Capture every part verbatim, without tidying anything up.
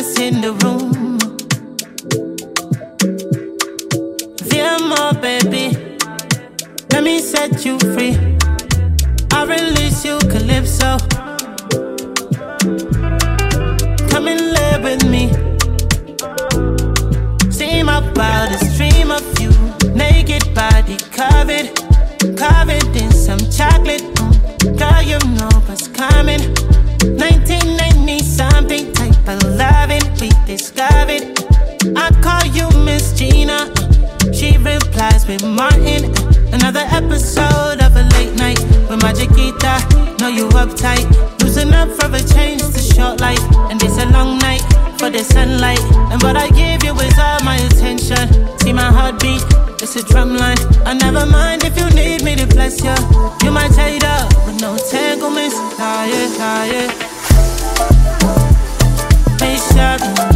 violence in the room. Feel more, baby. Let me set you free. I release you, Calypso. Come and live with me. See my wildest dream of you. Naked body covered, covered in some chocolate. Mm. Girl, you know what's coming. nineteen ninety something type of loving we discovered. I call you Miss Gina. She replies with Martin. Another episode of a late night with my Chiquita. Know you uptight, losing up for a change. It's a short life, and it's a long night for the sunlight. And what I give you is all my attention. See my heartbeat, it's a drum line. I never mind if you need me to bless you. You my tighter with no entanglements. Tired, tired. Hey, shot.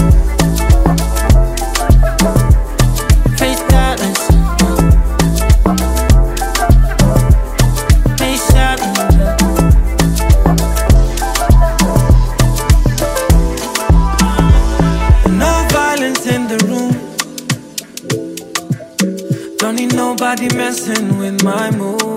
Don't need nobody messing with my mood.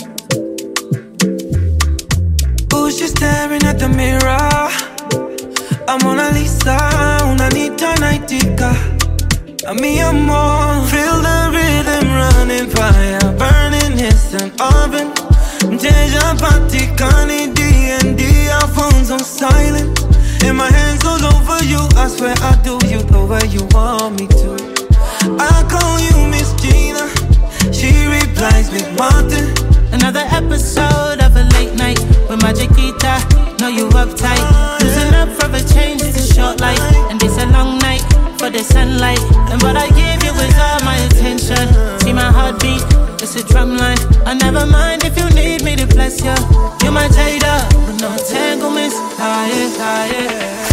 Who's just staring at the mirror? I'm Mona Lisa, una nita naitica. A mi amor, feel the rhythm running fire, burning his an oven. Deja Paticani, D and D, our phones on silent. And my hands all over you, I swear I do you the way you want me to. I call you Miss Gina. She replies with Martin. Another episode of a late night with my Chiquita. Know you uptight, losing up for a change. It's a short life, and it's a long night for the sunlight. And what I give you is all my attention. See my heartbeat, it's a drum line. I never mind if you need me to bless you. You my tighter with no entanglements. Tired, tired.